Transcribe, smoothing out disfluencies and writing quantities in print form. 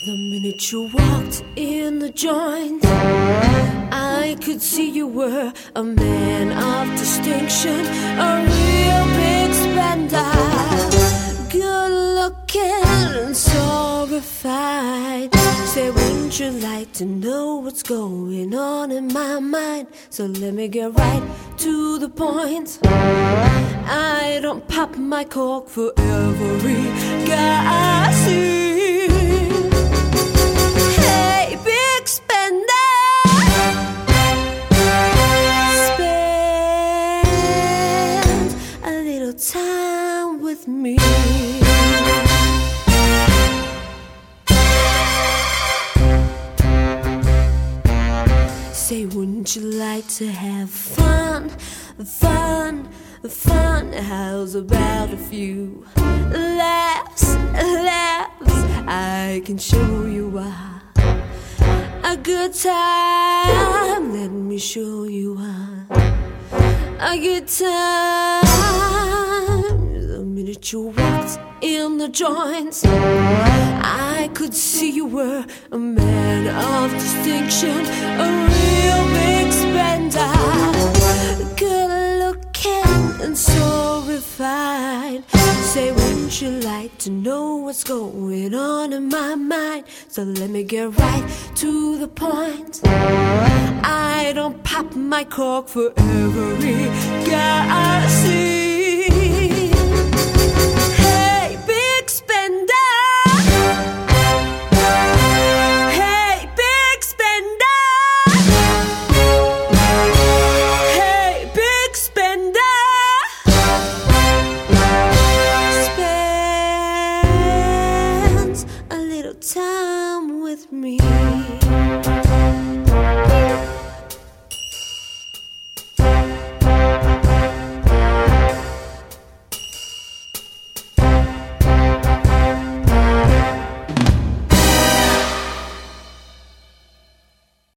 The minute you walked in the joint, I could see you were a man of distinction, a real big spender, good looking and so refined. Say, wouldn't you like to know what's going on in my mind? So let me get right to the point. I don't pop my cork for every guy I see. Hey, big spender, spend a little time with me. Say, wouldn't you like to have fun, fun, fun? How's about a few laughs, laughs? I can show you a good time. Let me show you a good time. The minute you walked in the joints, I could see you were a man of distinction, a real big spender, good looking and so refined. Say, wouldn't you like to know what's going on in my mind? So let me get right to the point. I don't pop my cork for every guy I see. Hey, big spender, hey, big spender, hey, big spender, spend a little time with me.